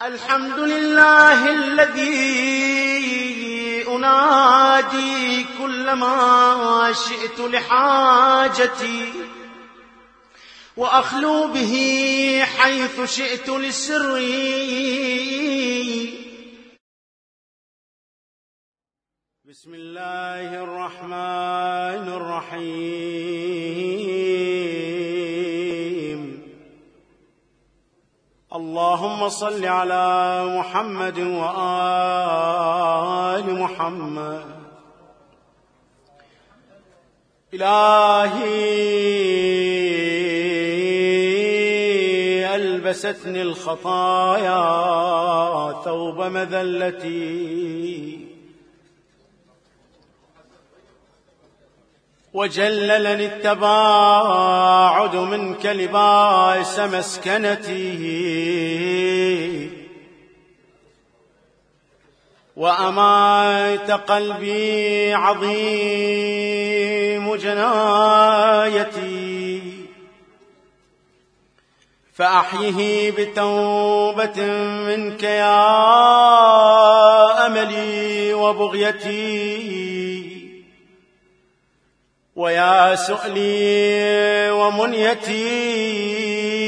الحمد لله الذي أنادي كلما شئت لحاجتي وأخلو به حيث شئت لسري. بسم الله الرحمن الرحيم. اللهم صل على محمد وآل محمد. إلهي ألبستني الخطايا ثوب مذلتي وجللني التباعد منك لباس مسكنتي وأمات قلبي عظيم جنايتي فأحيه بتوبة منك يا أملي وبغيتي ويا سؤلي ومنيتي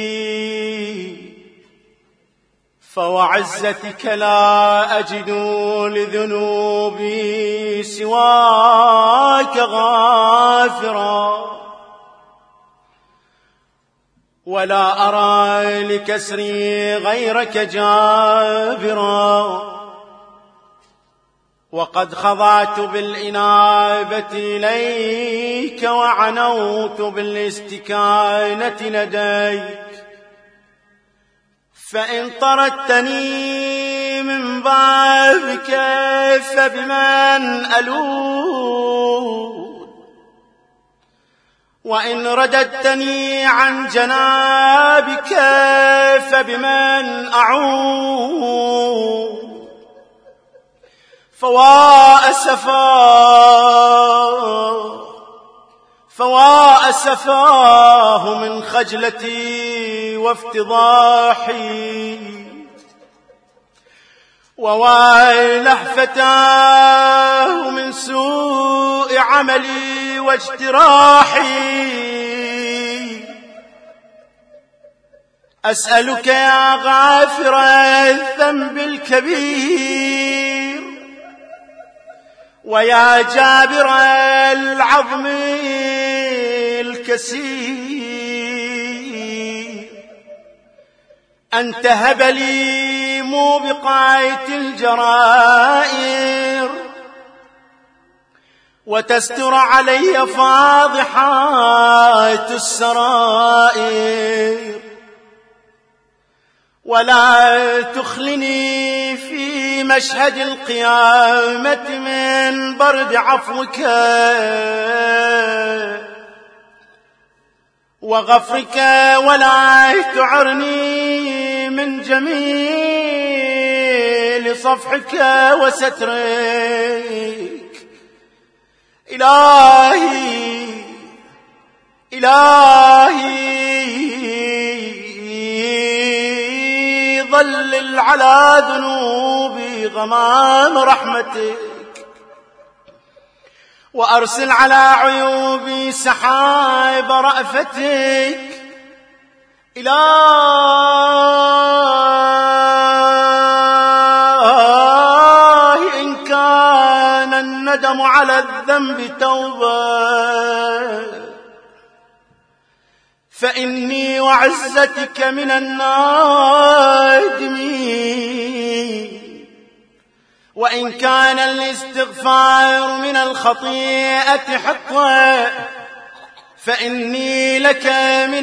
فوعزتك لا أجد لذنوبي سواك غافرا ولا أرى لكسري غيرك جابرا وقد خضعت بالإنابة إليك وعنوت بالاستكانة لديك فإن طردتني من بابك فبمن ألوذ وإن رددتني عن جنابك فبمن أعوذ فوا أسفاه من خجلتي وافتضاحي وويلحفتاه من سوء عملي واجتراحي. أسألك يا غافر الذنب الكبير ويا جابر العظم الكسير أن تهب لي موبقات الجرائر وتستر علي فاضحات السرائر ولا تخلني في مشهد القيامة من برد عفوك وغفرك ولا تعرني من جميل صفحك وسترك. إلهي ظلل على ذنوبي غمام رحمتك وأرسل على عيوبي سحاب رأفتك. إلهي إن كان الندم على الذنب توبة فإني وعزتك من النادمين وإن كان الاستغفار من الخطيئة حقا فإني لك من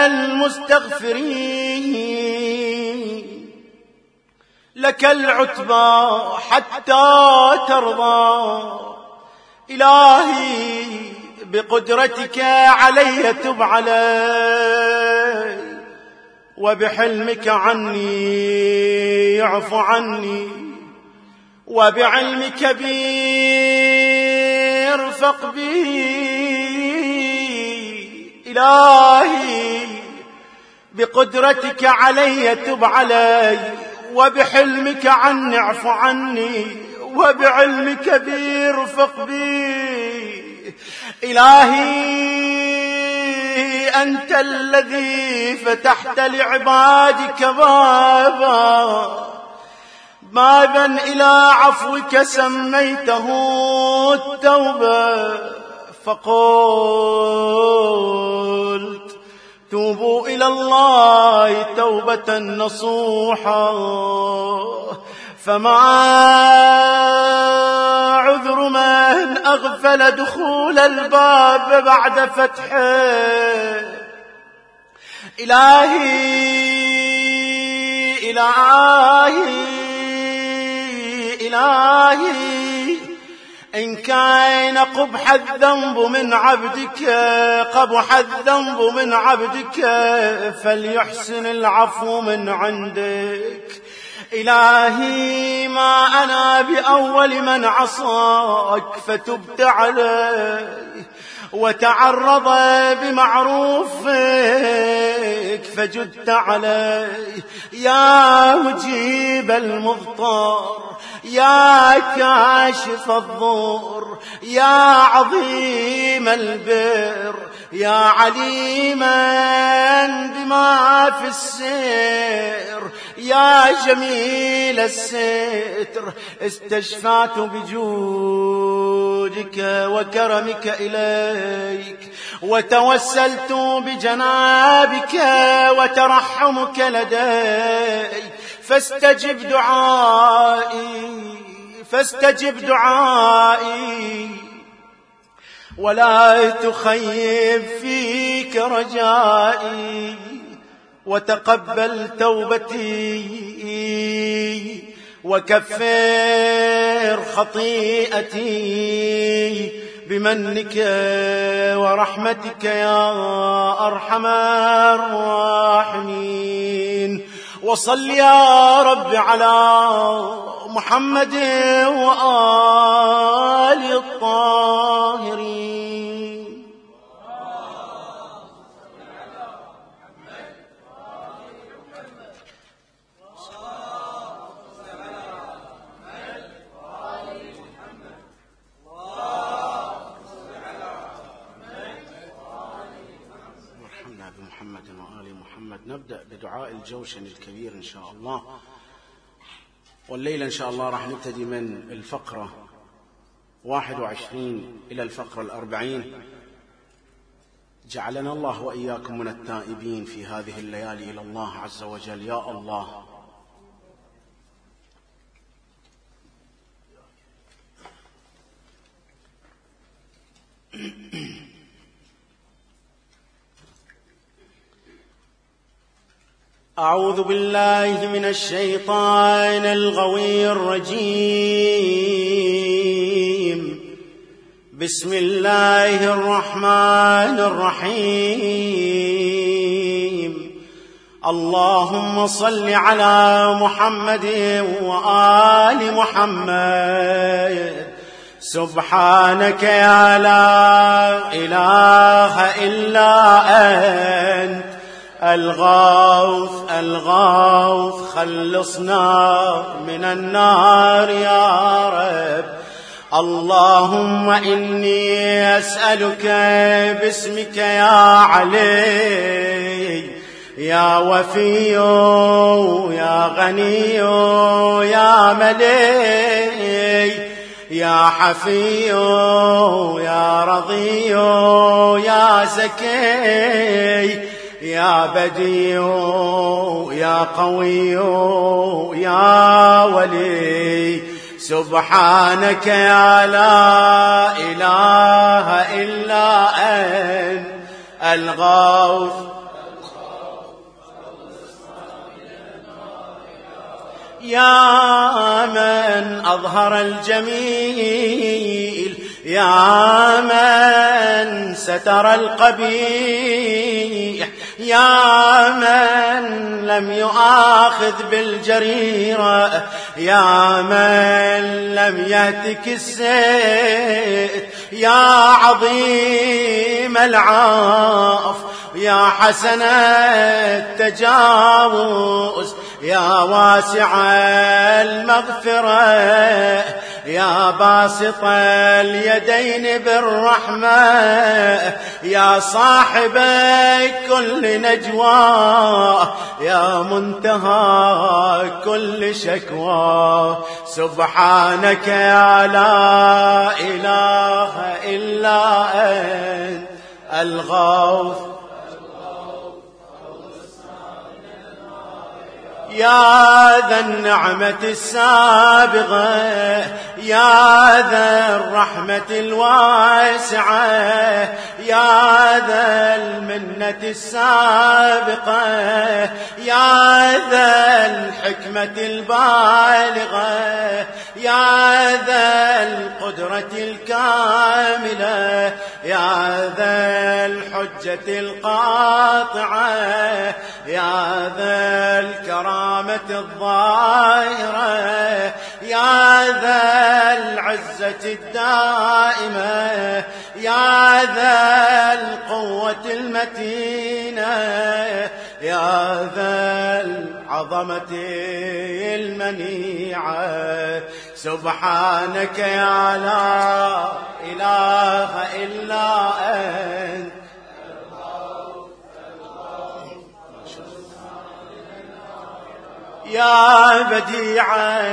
المستغفرين. لك العتبى حتى ترضى. إلهي بقدرتك علي تب علي وبحلمك عني يعف عني وبعلمك بي ارفق بي. إلهي بقدرتك علي تب علي وبحلمك عني اعف عني، وبعلمك بي ارفق بي. إلهي أنت الذي فتحت لعبادك بابا إلى عفوك سميته التوبة، فقلت توبوا إلى الله توبة نصوحا. فما عذر من أغفل دخول الباب بعد فتحه. إلهي إن كان قبح الذنب من عبدك فليحسن العفو من عندك. إلهي ما أنا بأول من عصاك فتبت علي، وتعرض بمعروفك فجدت علي. يا مجيب المضطر، يا كاشف الضر، يا عظيم البر، يا عليما بما في السر، يا جميل الستر. استشفعت بجودك وكرمك إليك، وتوسلت بجنابك وترحمك لديك. فاستجب دعائي ولا تخيب فيك رجائي، وتقبل توبتي وكفر خطيئتي بمنك ورحمتك يا أرحم الراحمين. وصل يا رب على محمد وآل الطاهرين. بمحمد وآل محمد. نبدأ بدعاء الجوشن الكبير إن شاء الله، والليلة إن شاء الله راح نبتدي من الفقرة 21 إلى الفقرة 40. جعلنا الله وإياكم من التائبين في هذه الليالي إلى الله عز وجل. يا الله أعوذ بالله من الشيطان الغوي الرجيم. بسم الله الرحمن الرحيم. اللهم صل على محمد وآل محمد. سبحانك يا لا إله إلا أنت الغوث خلصنا من النار يا رب. اللهم إني أسألك باسمك يا علي يا وفي يا غني يا ملي يا حفي يا رضي يا زكي يا بديع يا قوي يا ولي. سبحانك يا لا إله إلا أنت الغوث يا من أظهر الجميل يا من ستر القبيح يا من لم يؤاخذ بالجريرة يا من لم يهتك السيف يا عظيم العفو يا حسن التجاوز يا واسع المغفرة يا باسط اليدين بالرحمة يا صاحب كل نجوى يا منتهى كل شكوى سبحانك يا لا إله إلا أنت الغوث يا ذا النعمة السابغة يا ذا الرحمة الواسعة يا ذا المنة السابقة يا ذا الحكمة البالغة يا ذا القدرة الكاملة يا ذا الحجة القاطعة يا ذا الكرامة الظاهرة يا ذا العزة الدائمة يا ذا القوة المتينة يا ذا العظمة المنيعة سبحانك يا لا إله إلا أنت يا بديع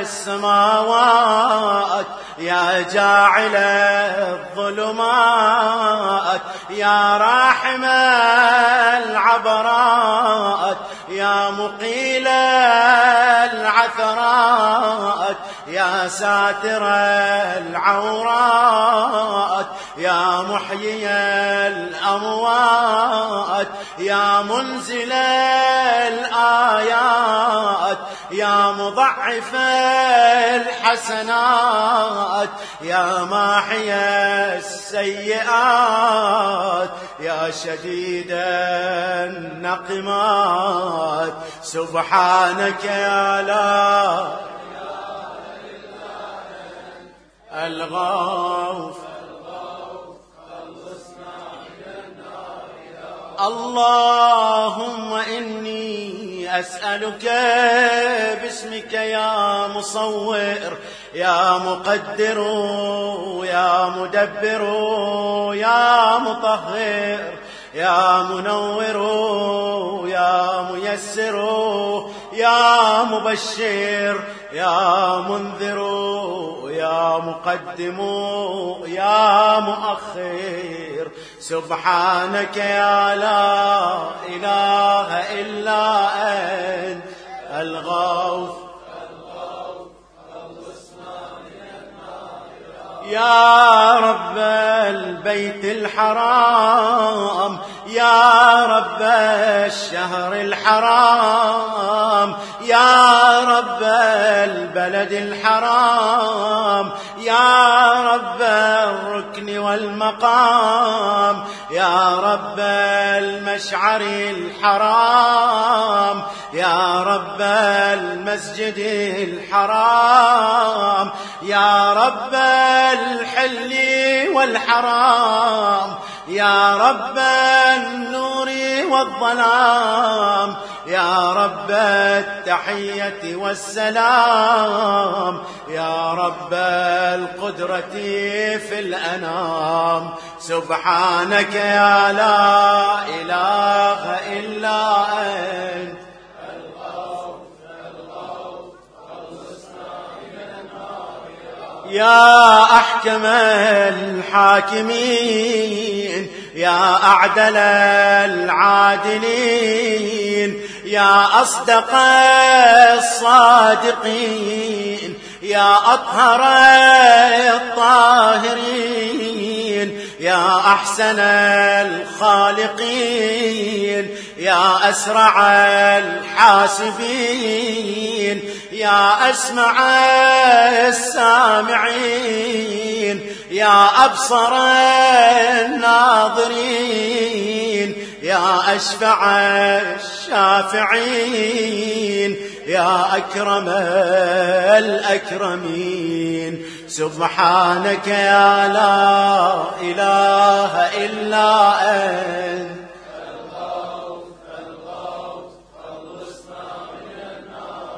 السماوات يا جاعل الظلمات يا راحم العبرات يا مقيل العثرات يا ساتر العورات يا محيي الأموات يا منزل الآيات يا مضعف الحسنات يا ماحي السيئات يا شديد النقمات سبحانك يا لا الغوث اللهم إني أسألك باسمك يا مصور يا مقدر يا مدبر يا مطهر يا منور يا ميسر يا مبشر يا منذر يا مقدم يا مؤخر سبحانك يا لا إله إلا أنت الغوث يا رب البيت الحرام يا رب الشهر الحرام يا رب البلد الحرام يا رب الركن والمقام يا رب المشعر الحرام يا رب المسجد الحرام يا رب الحل والحرام يا رب النور والظلام يا رب التحية والسلام يا رب القدرة في الأنام سبحانك يا لا إله إلا أنت يا أحكم الحاكمين يا أعدل العادلين يا أصدق الصادقين يا أطهر الطاهرين يا أحسن الخالقين يا أسرع الحاسبين يا أسمع السامعين يا أبصر الناظرين يا أشفع الشافعين يا أكرم الأكرمين سبحانك يا لا إله إلا أنت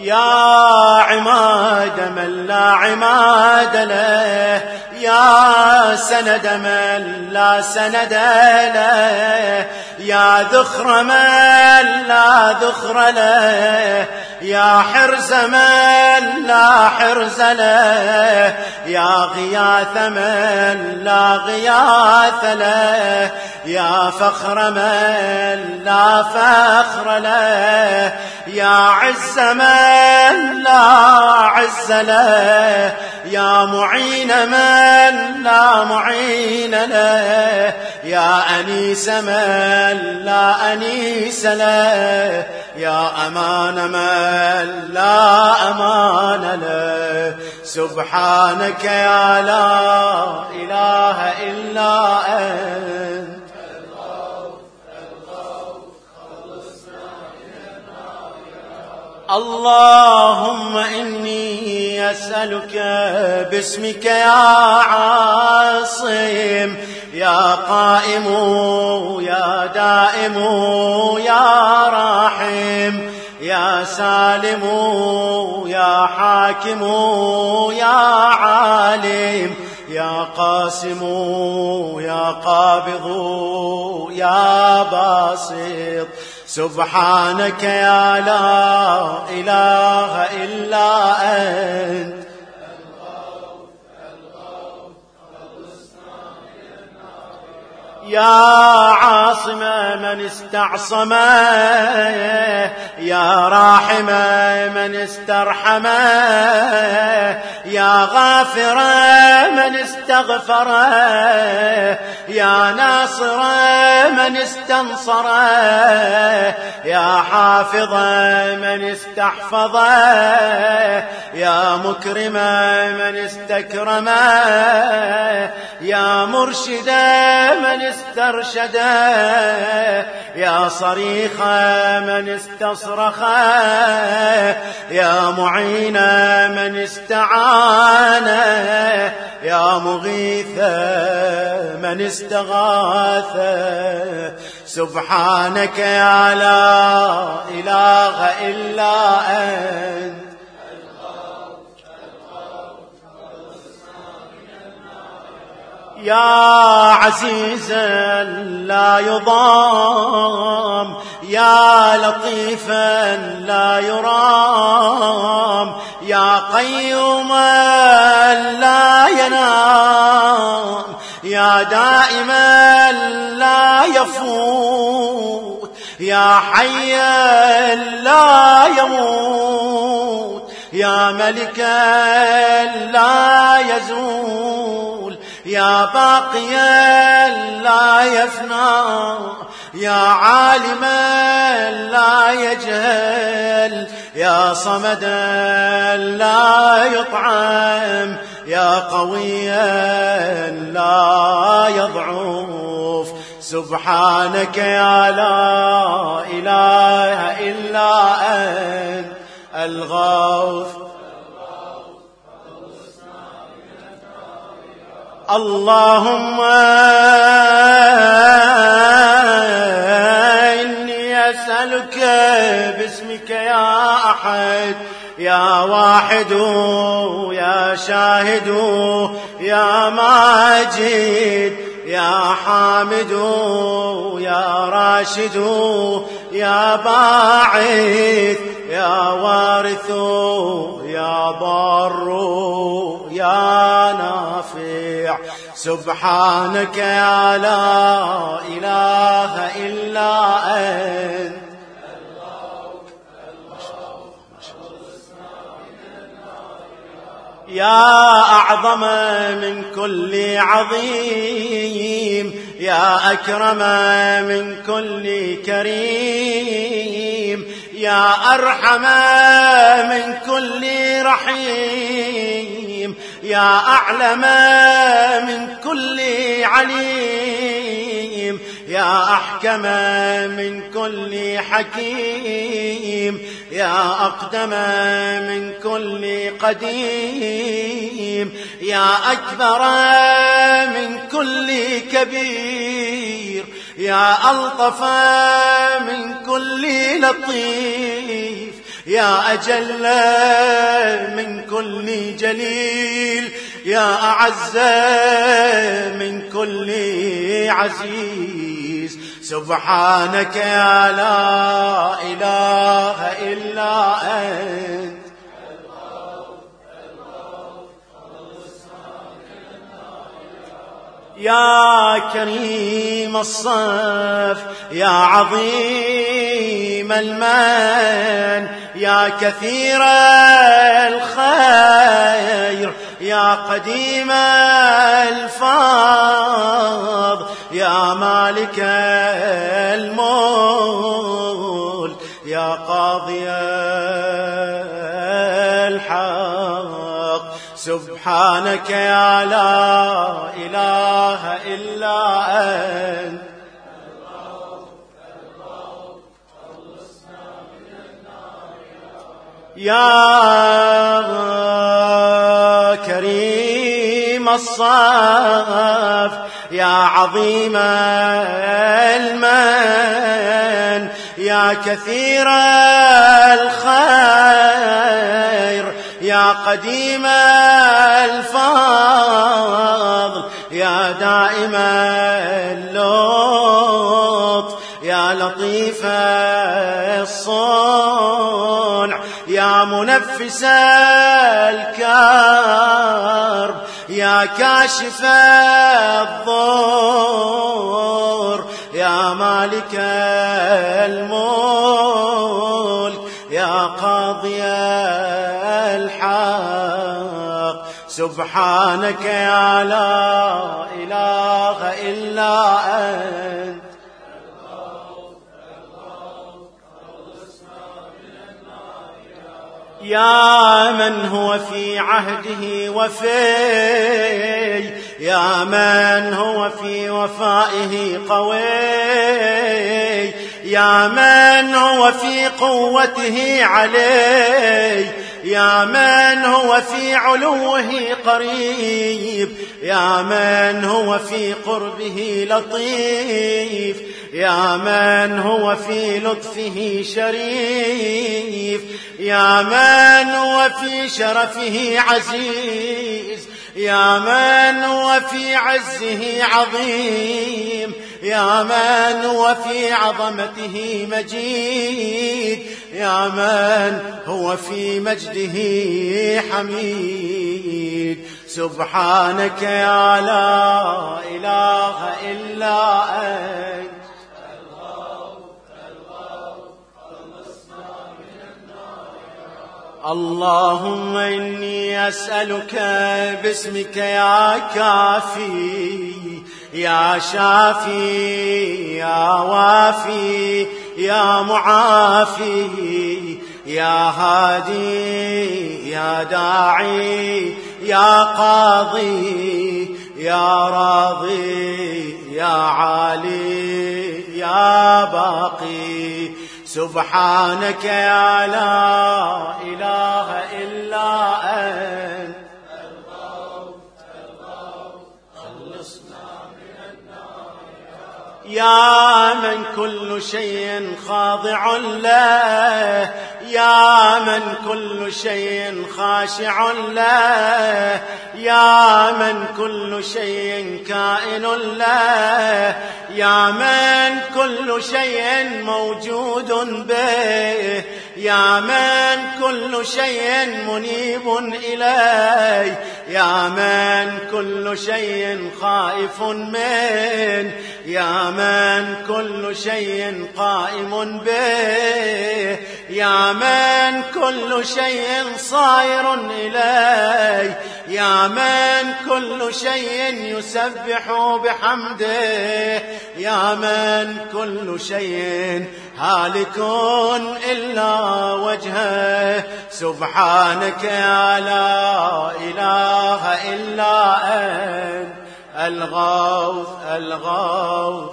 يا عماد من لا عماد له، يا سند من لا سند له، يا ذخر من لا ذخر له، يا حرز من لا حرز له، يا غياث من لا غياث له، يا فخر من لا فخر له، يا عز من لا عز له، يا معين من لا معين له، يا أنيس من لا أنيس له، يا أمان من لا أمان له. سبحانك يا لا إله إلا أنت. اللهم إني أسألك باسمك يا عاصم، يا قائم يا دائم يا راحم، يا سالم يا حاكم يا عالم، يا قاسم يا قابض يا باسط. سبحانك يا لا إله إلا أنت. يا عاصم من استعصم، يا راحم من استرحم، يا غافر من استغفر، يا ناصر من استنصر، يا حافظ من استحفظ، يا مكرم من استكرم، يا مرشد من استرشد، يا صريخ من استصرخ، يا معين من استعان، يا مغيث من استغاث. سبحانك يا لا إله إلا أنت. يا عزيزا لا يضام، يا لطيفا لا يرام، يا قيوما لا ينام، يا دائما لا يفوت، يا حيا لا يموت، يا ملكا لا يزول، يا باقيا لا يفنى، يا عالما لا يجهل، يا صمدا لا يطعم، يا قويا لا يضعف. سبحانك يا لا إله إلا أنت الغوث. اللهم إني أسألك باسمك يا أحد، يا واحد يا شاهد يا ماجد، يا حامد يا راشد يا باعث، يا وارث يا بار يا نافع. سبحانك يا لا إله إلا أنت. يا أعظم من كل عظيم، يا أكرم من كل كريم، يا أرحم من كل رحيم، يا أعلم من كل عليم، يا أحكم من كل حكيم، يا أقدم من كل قديم، يا أكبر من كل كبير، يا ألطف من كل لطيف، يا أجل من كل جليل، يا أعز من كل عزيز. سبحانك يا لا إله إلا أنت. يا كريم الصف، يا عظيم المن، يا كثير الخير، يا قديم الفضل، يا مالك الملك، يا قاضي الحق. سبحانك يا لا إله إلا أنت. يا كريم الصف، يا عظيم المن، يا كثير الخير، يا قديم الفضل، يا دائم اللطف، يا لطيف الصنع، يا منفس الكرب، يا كاشف الضر، يا مالك الملك، يا قاضي الحق. سبحانك يا لا إله إلا أنت. يا من هو في عهده وفي، يا من هو في وفائه قوي، يا من هو في قوته علي، يا من هو في علوه قريب، يا من هو في قربه لطيف، يا من هو في لطفه شريف، يا من هو في شرفه عزيز، يا من هو في عزه عظيم، يا من هو في عظمته مجيد، يا من هو في مجده حميد. سبحانك يا لا إله إلا أنت. اللهم إني أسألك باسمك يا كافي، يا شافي، يا وافي، يا معافي، يا هادي، يا داعي، يا قاضي، يا راضي، يا عالي، يا باقي. سبحانك يا لا إله إلا أنت. يا من كل شيء خاضع له، يا من كل شيء خاشع له، يا من كل شيء كائن له، يا من كل شيء موجود به، يا من كل شيء منيب إليه، يا من كل شيء خائف منه، يا من كل شيء قائم به، يا من كل شيء صائر إليه، يا من كل شيء يسبح بحمده، يا من كل شيء هالك إلا وجهه. سبحانك يا لا إله إلا أنت. الغوث الغوث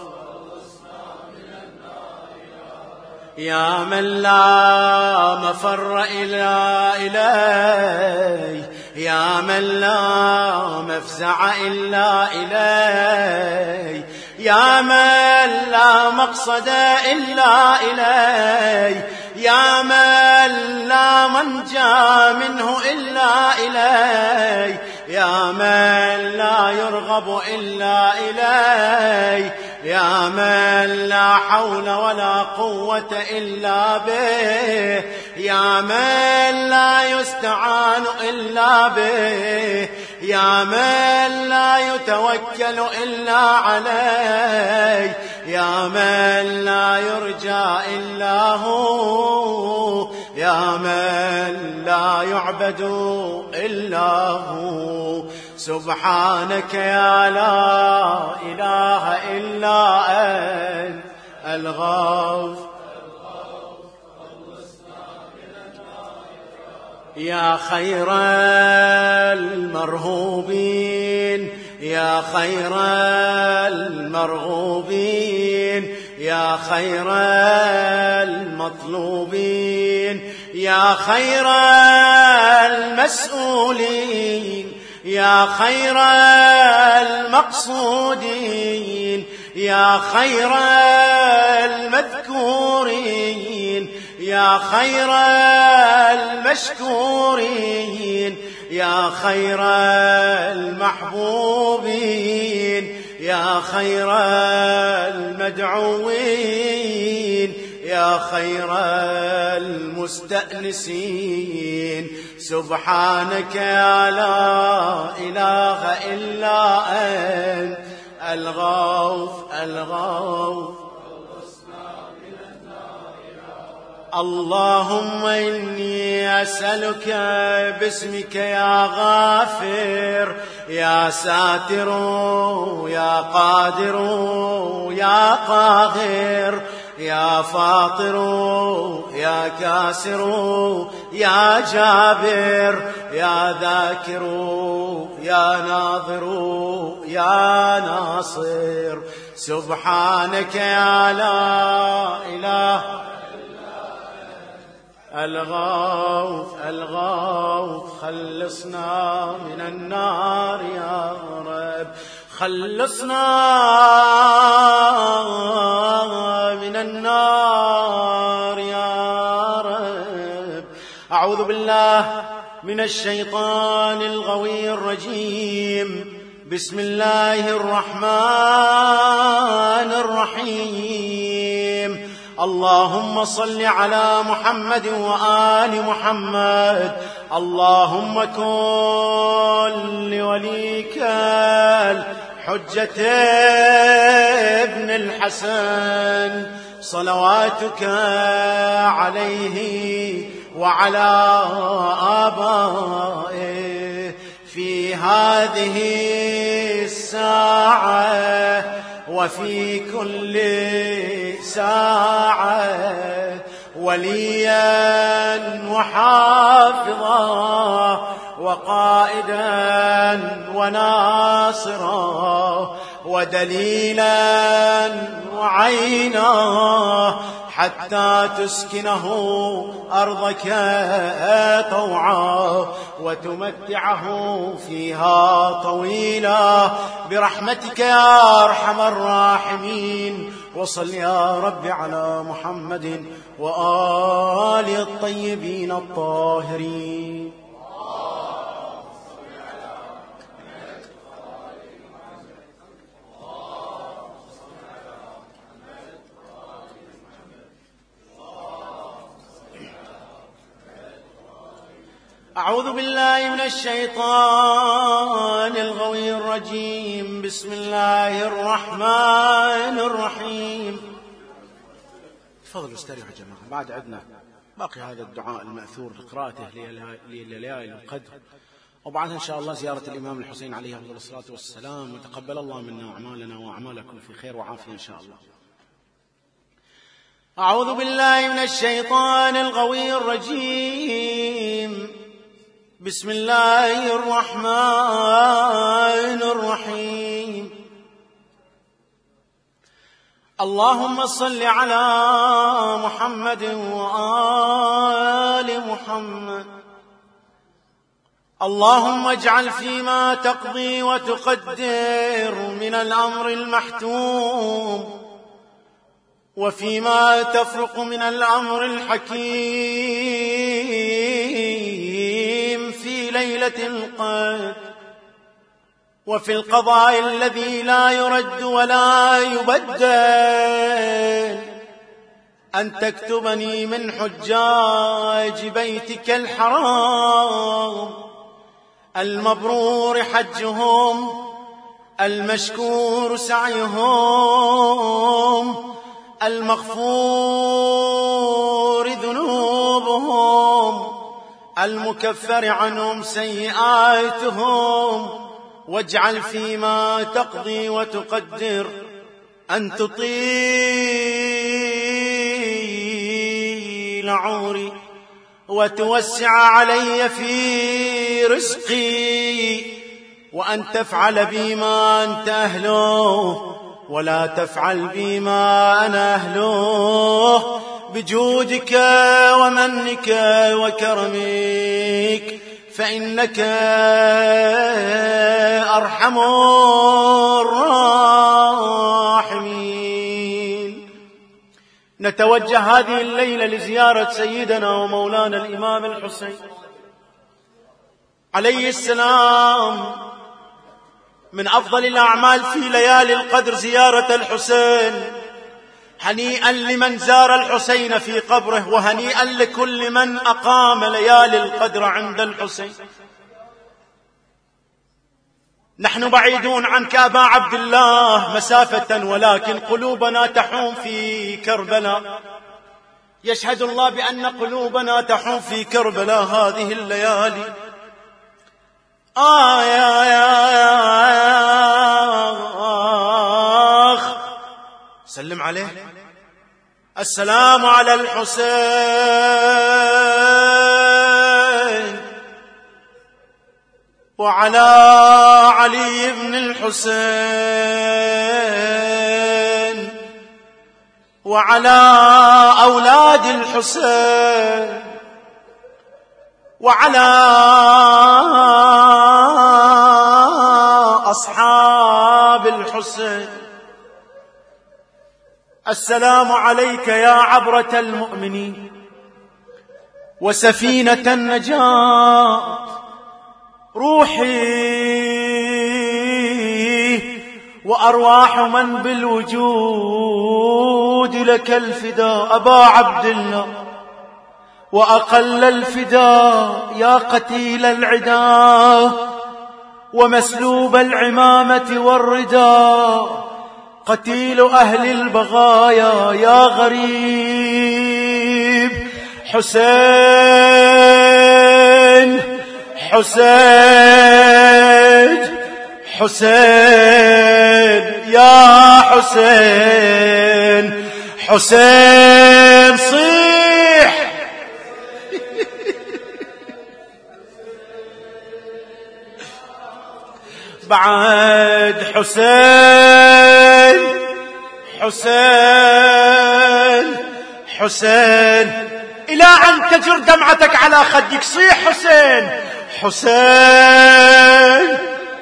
يا من لا مفر إلا إليه، يا من لا مفزع إلا إليه، يا من لا مقصد إلا إليه، يا من لا منجى منه إلا إليه، يا من لا يرغب إلا إليه، يا من لا حول ولا قوة إلا به، يا من لا يستعان إلا به، يا من لا يتوكل إلا عليه، يا من لا يرجى إلا هو، يا من لا يعبد إلا هو. سبحانك يا لا إله إلا أنت الغوث يا خير المرهوبين، يا خير المرغوبين، يا خير المطلوبين، يا خير المسؤولين، يا خير المقصودين، يا خير المذكورين، يا خير المشكورين، يا خير المحبوبين، يا خير المدعوين، يا خير المستأنسين. سبحانك يا لا إله إلا أنت الغوث الغوث. اللهم إني أسألك باسمك يا غافر يا ساتر يا قادر يا قاهر يا فاطر يا كاسر يا جابر يا ذاكر يا ناظر يا ناصر. سبحانك يا لا إله الغوث الغوث. خلصنا من النار يا رب، خلصنا من النار يا رب. أعوذ بالله من الشيطان الغوي الرجيم. بسم الله الرحمن الرحيم. اللهم صل على محمد وآل محمد. اللهم كن لوليك الحجة ابن الحسن صلواتك عليه وعلى آبائه في هذه الساعة وفي كل ساعة وليا وحافظا وقائدا وناصرا ودليلا وعينا حتى تسكنه أرضك طوعا وتمتعه فيها طويلا برحمتك يا أرحم الراحمين. وصل يا رب على محمد وآله الطيبين الطاهرين. أعوذ بالله من الشيطان الغوي الرجيم. بسم الله الرحمن الرحيم. تفضلوا استريحوا يا جماعة، بعد عندنا باقي هذا الدعاء المأثور لقراءته لليالي القدر، وبعدها إن شاء الله زيارة الإمام الحسين عليه أفضل الصلاة والسلام. وتقبل الله منا أعمالنا وأعمالكم في خير وعافية إن شاء الله. أعوذ بالله من الشيطان الغوي الرجيم. بسم الله الرحمن الرحيم. اللهم صل على محمد وآل محمد. اللهم اجعل فيما تقضي وتقدر من الأمر المحتوم وفيما تفرق من الأمر الحكيم في ليلة القدر، وفي القضاء الذي لا يرد ولا يبدل، أن تكتبني من حجاج بيتك الحرام المبرور حجهم، المشكور سعيهم، المغفور ذنوبهم، المكفر عنهم سيئاتهم. واجعل فيما تقضي وتقدر أن تطيل عمري وتوسع علي في رزقي، وأن تفعل بي ما أنت أهله ولا تفعل بي ما أنا أهله، بجودك ومنك وكرمك، فإنك أرحم الراحمين. نتوجه هذه الليلة لزيارة سيدنا ومولانا الإمام الحسين عليه السلام. من أفضل الأعمال في ليالي القدر زيارة الحسين. هنيئا لمن زار الحسين في قبره، وهنيئا لكل من أقام ليالي القدر عند الحسين. نحن بعيدون عنك أبا عبد الله مسافة، ولكن قلوبنا تحوم في كربلاء. يشهد الله بأن قلوبنا تحوم في كربلاء هذه الليالي. سلم عليه. السلام على الحسين وعلى علي بن الحسين وعلى أولاد الحسين وعلى أصحاب الحسين. السلام عليك يا عبرة المؤمنين وسفينة النجاة، روحي وأرواح من بالوجود لك الفداء. أبا عبد الله وأقل الفداء يا قتيل العدا ومسلوب العمامة والرداء، قتيل أهل البغايا يا غريب. حسين حسين حسين يا حسين، حسين صيح. بعد حسين حسين حسين إلى أن تجر دمعتك على خدك، صيح حسين حسين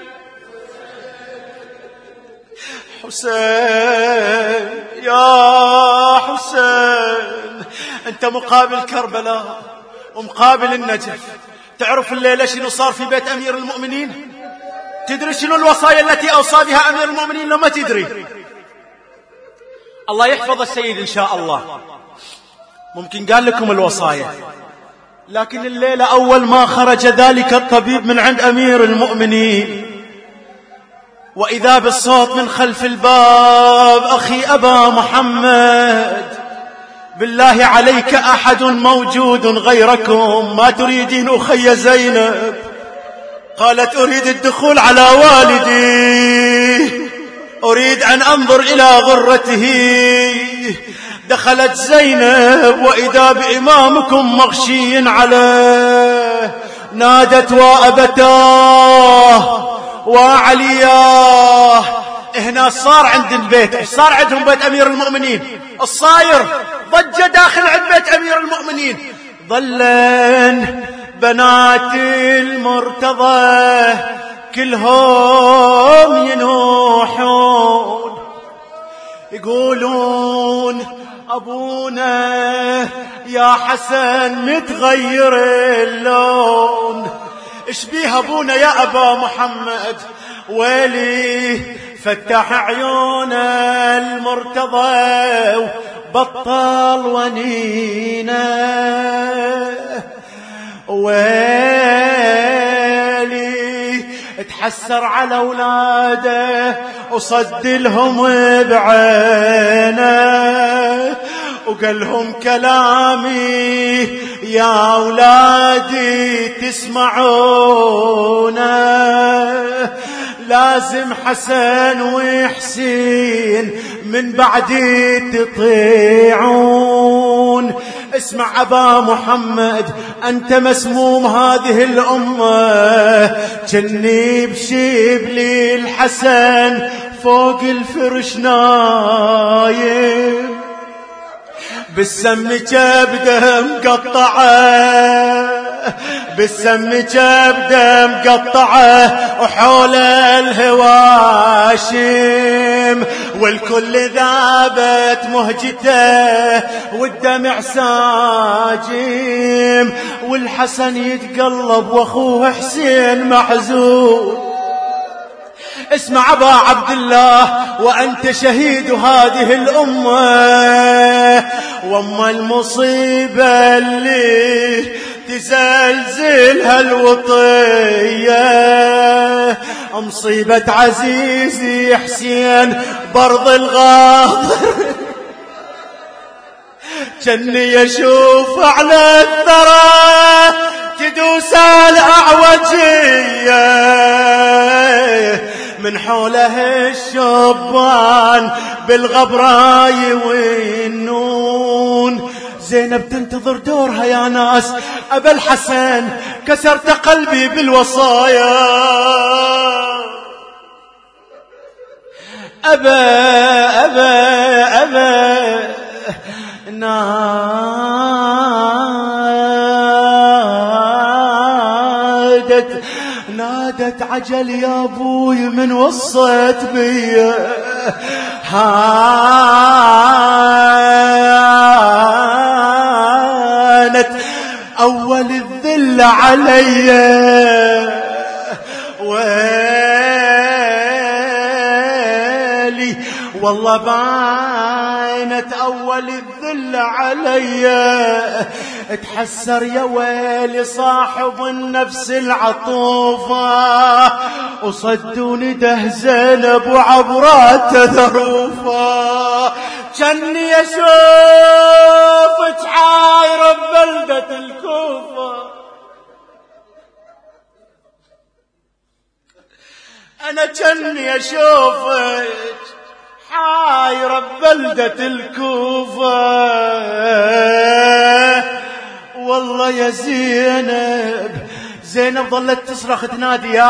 حسين يا حسين. أنت مقابل كربلاء ومقابل النجف. تعرف الليلة شنو صار في بيت أمير المؤمنين؟ تدري شنو الوصايا التي أوصى بها أمير المؤمنين؟ لو ما تدري، الله يحفظ السيد إن شاء الله، ممكن قال لكم الوصايا، لكن الليلة أول ما خرج ذلك الطبيب من عند أمير المؤمنين وإذا بالصوت من خلف الباب: أخي أبا محمد، بالله عليك أحد موجود غيركم؟ ما تريدين أخي زينب؟ قالت: أريد الدخول على والدي، أريد أن أنظر إلى غرته. دخلت زينب وإذا بإمامكم مغشي عليه. نادت: وأبتاه وعلياه. هنا صار عند البيت، صار عندهم بيت أمير المؤمنين، الصاير ضج داخل عند بيت أمير المؤمنين. ظلن بنات المرتضى كلهم ينوحون يقولون: أبونا يا حسن متغير اللون. إيش بيه أبونا يا أبا محمد؟ ويلي فتح عيون المرتضى وبطل ونينا. ويلي تحسر على أولاده وصد لهم بعينه وقال لهم كلامي يا أولادي تسمعونه. لازم حسن وحسين من بعدي تطيعون. اسمع أبا محمد أنت مسموم هذه الأمة. جني بشبلي الحسن فوق الفرش نايم بالسم كبده مقطعه بالسم كبده مقطعه وحول الهواشم والكل ذابت مهجته والدمع ساجم والحسن يتقلب واخوه حسين محزون. اسمع أبا عبد الله وأنت شهيد هذه الأمة وأما المصيبة اللي تزلزلها الوطية مصيبة عزيزي حسين برض الغاضر. جني يشوف على الثرى تدوس الأعوجية من حوله الشبان بالغبراي والنون. زينب تنتظر دورها يا ناس. أبا الحسن كسرت قلبي بالوصايا. أبا نادت عجل يا أبوي من وصيت بي. هانت أول الذل علي ويلي والله بانت أول الذل علي. اتحسر يا ويلي صاحب النفس العطوفة وصدوني ده زينب وعبرات ذروفة. جني يشوفك حايرة ببلدة الكوفة. أنا جني أشوفك حايرة ببلدة الكوفة. والله يا زينب ظلت تصرخ تنادي يا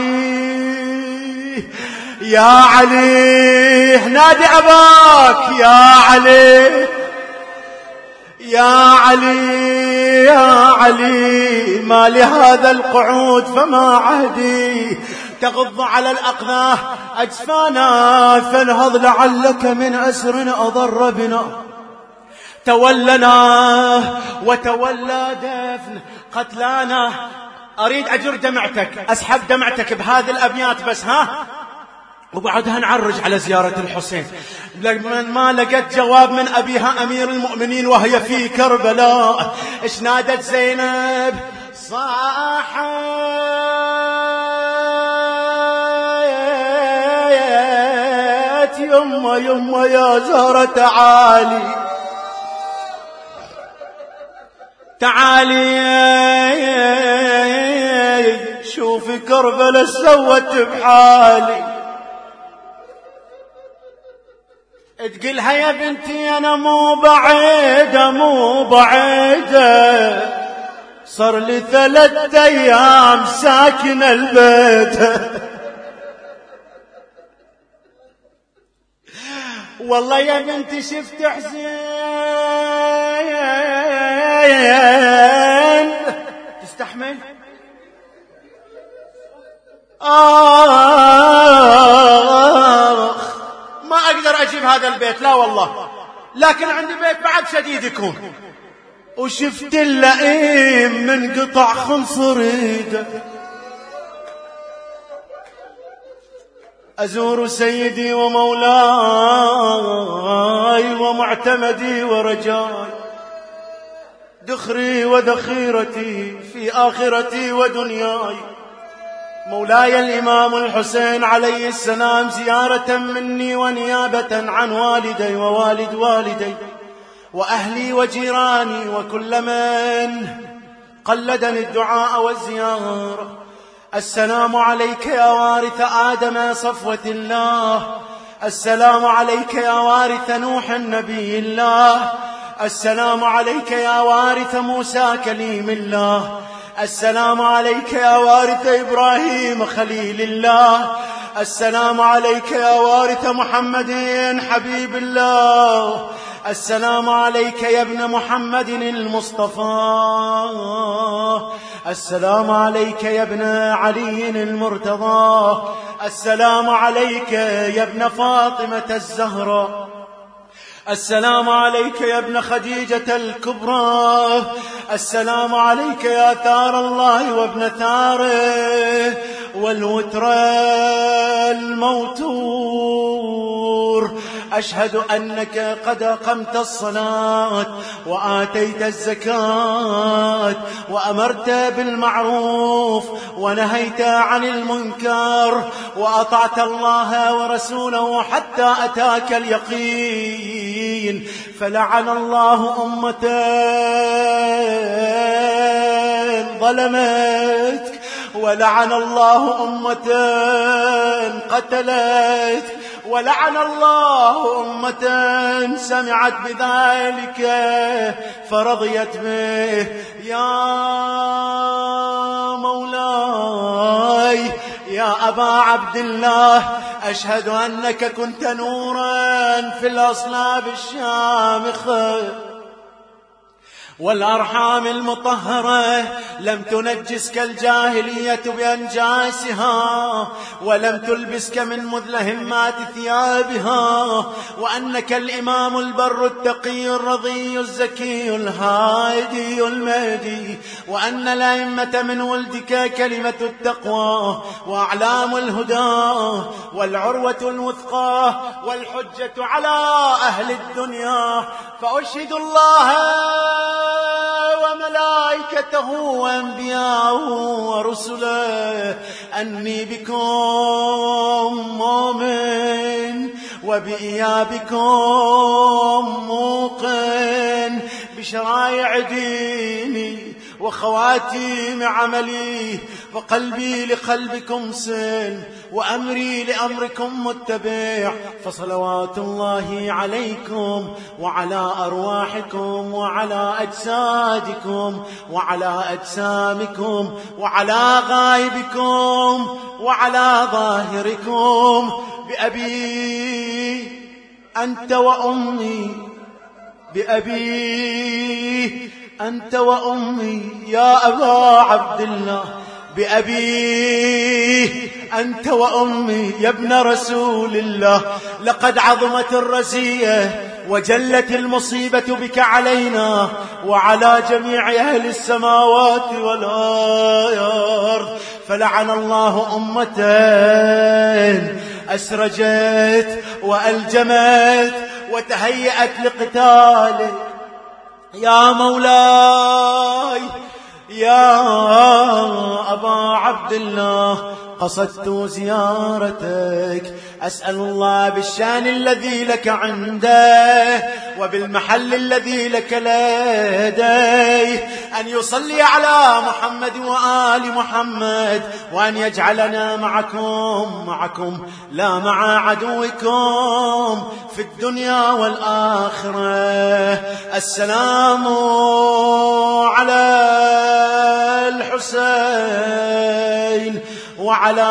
علي يا علي نادي أباك يا علي يا علي يا علي ما لهذا القعود فما عهدي تغض على الأقذاه أجفانا فانهض لعلك من أسر أضر بنا. تولنا وتولى دفن قتلانا. أريد أجر دمعتك أسحب دمعتك بهذه الأبيات بس وبعدها نعرج على زيارة الحسين. لمن ما لقيت جواب من أبيها أمير المؤمنين وهي في كربلاء. إيش نادت زينب؟ صاحت يما يا زهرة تعالي شوفي كربلاء سوت بحالي. تقلها يا بنتي أنا مو بعيدة صار لي 3 أيام ساكن البيت. والله يا بنتي شفت حسين تستحمل ما أقدر أجيب هذا البيت لا والله لكن عندي بيت بعد شديد يكون. وشفت اللئيم من قطع خنصر ايده، أزور سيدي ومولاي ومعتمدي ورجاي، دخري وذخيرتي في آخرتي ودنياي. مولاي الإمام الحسين عليه السلام زيارة مني ونيابة عن والدي ووالد والدي وأهلي وجيراني وكل من قلدني الدعاء والزيارة. السلام عليك يا وارث آدم صفوة الله، السلام عليك يا وارث نوح النبي الله، السلام عليك يا وارث موسى كليم الله، السلام عليك يا وارث إبراهيم خليل الله، السلام عليك يا وارث محمد حبيب الله، السلام عليك يا ابن محمد المصطفى، السلام عليك يا ابن علي المرتضى، السلام عليك يا ابن فاطمة الزهراء، السلام عليك يا ابن خديجة الكبرى، السلام عليك يا ثار الله وابن ثاره والوتر الموتور. أشهد أنك قد أقمت الصلاة وآتيت الزكاة وأمرت بالمعروف ونهيت عن المنكر وأطعت الله ورسوله حتى أتاك اليقين. فلعن الله أمة ظلمتك، ولعن الله أمة قتلتك، ولعن الله أمة سمعت بذلك فرضيت به. يا مولاي يا أبا عبد الله، أشهد أنك كنت نورا في الأصلاب الشامخة والأرحام المطهرة، لم تنجسك الجاهلية بأنجاسها ولم تلبسك من مذلهمات ثيابها، وأنك الإمام البر التقي الرضي الزكي الهادي المهدي، وأن الأئمة من ولدك كلمة التقوى وأعلام الهدى والعروة الوثقى والحجة على أهل الدنيا. فأشهد الله وملائكته وأنبياءه ورسله أني بكم مؤمن وبإيابكم موقن، بشرائع ديني وخواتيم عملي، وقلبي لقلبكم سن وأمري لأمركم متبع. فصلوات الله عليكم وعلى أرواحكم وعلى أجسادكم وعلى أجسامكم وعلى غائبكم وعلى ظاهركم. بأبي أنت وأمي، بأبي أنت وأمي يا أبا عبد الله، بأبي أنت وأمي يا ابن رسول الله. لقد عظمت الرزية وجلت المصيبة بك علينا وعلى جميع أهل السماوات والأرض. فلعن الله أمة أسرجت وألجمت وتهيأت لقتالك. يا مولاي يا أبا عبد الله، قصدت زيارتك أسأل الله بالشان الذي لك عنده وبالمحل الذي لك لديه أن يصلي على محمد وآل محمد، وأن يجعلنا معكم لا مع عدوكم في الدنيا والآخرة. السلام على الحسين وعلى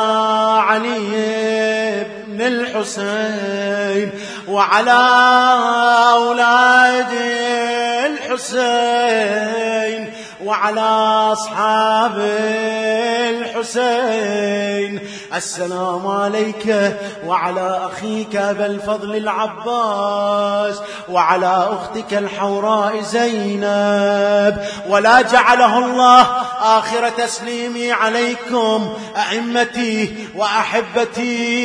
علي بن الحسين وعلى أولاد الحسين وعلى أصحاب الحسين الحسين السلام عليك وعلى أخيك أبا الفضل العباس وعلى أختك الحوراء زينب، ولا جعله الله آخر تسليمي عليكم أئمتي وأحبتي،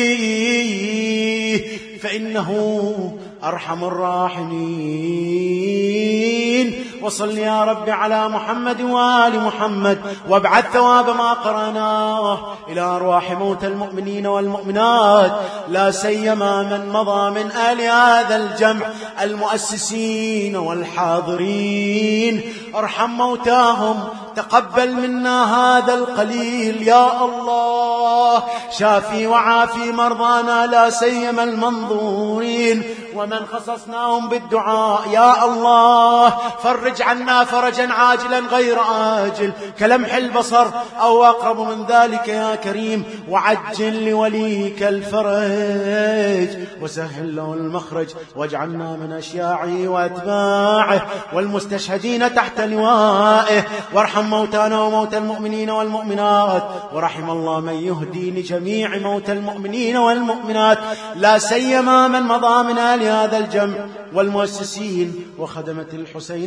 فإنه أرحم الراحمين. وصل يا رب على محمد وآل محمد، وابعث ثواب ما قرأناه إلى أرواح موتى المؤمنين والمؤمنات، لا سيما من مضى من آل هذا الجمع المؤسسين والحاضرين. ارحم موتاهم، تقبل منا هذا القليل يا الله، شافي وعافي مرضانا لا سيما المنظورين ومن خصصناهم بالدعاء يا الله. فرج عنا فرجا عاجلا غير آجل كلمح البصر أو أقرب من ذلك يا كريم، وعجل لوليك الفرج وسهل له المخرج، واجعلنا من أشياعه وأتباعه والمستشهدين تحت لوائه. وارحم موتانا وموتى المؤمنين والمؤمنات، ورحم الله من يهدي لجميع موتى المؤمنين والمؤمنات، لا سيما من مضى من آل هذا الجمع والمؤسسين وخدمة الحسين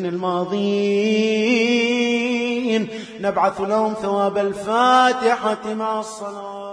الماضين، نبعث لهم ثواب الفاتحة مع الصلاة.